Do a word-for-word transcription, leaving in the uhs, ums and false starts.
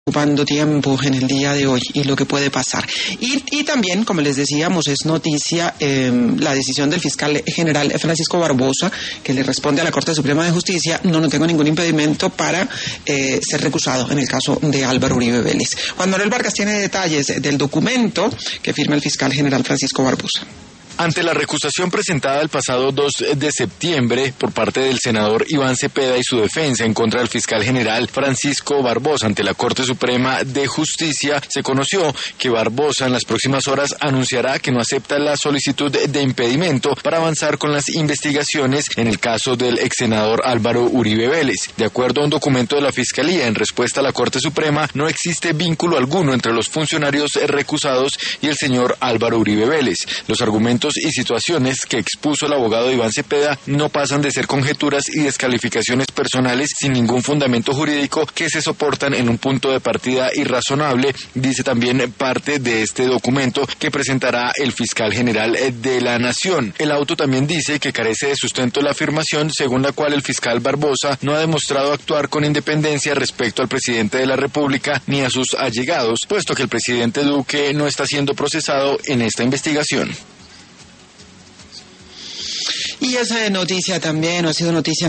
ocupando tiempo en el día de hoy y lo que puede pasar. Y, y también, como les decíamos, es noticia eh, la decisión del fiscal general Francisco Barbosa, que le responde a la Corte Suprema de Justicia: no, no tengo ningún impedimento para eh, ser recusado en el caso de Álvaro Uribe Vélez. Juan Manuel Vargas tiene detalles del documento que firma el fiscal general Francisco Barbosa. Ante la recusación presentada el pasado dos de septiembre por parte del senador Iván Cepeda y su defensa en contra del fiscal general Francisco Barbosa ante la Corte Suprema de Justicia, se conoció que Barbosa en las próximas horas anunciará que no acepta la solicitud de impedimento para avanzar con las investigaciones en el caso del ex senador Álvaro Uribe Vélez. De acuerdo a un documento de la Fiscalía, en respuesta a la Corte Suprema, no existe vínculo alguno entre los funcionarios recusados y el señor Álvaro Uribe Vélez. Los argumentos y situaciones que expuso el abogado Iván Cepeda no pasan de ser conjeturas y descalificaciones personales sin ningún fundamento jurídico que se soportan en un punto de partida irrazonable, dice también parte de este documento que presentará el fiscal general de la Nación. El auto también dice que carece de sustento la afirmación según la cual el fiscal Barbosa no ha demostrado actuar con independencia respecto al presidente de la República ni a sus allegados, puesto que el presidente Duque no está siendo procesado en esta investigación. Y esa noticia también ha sido noticia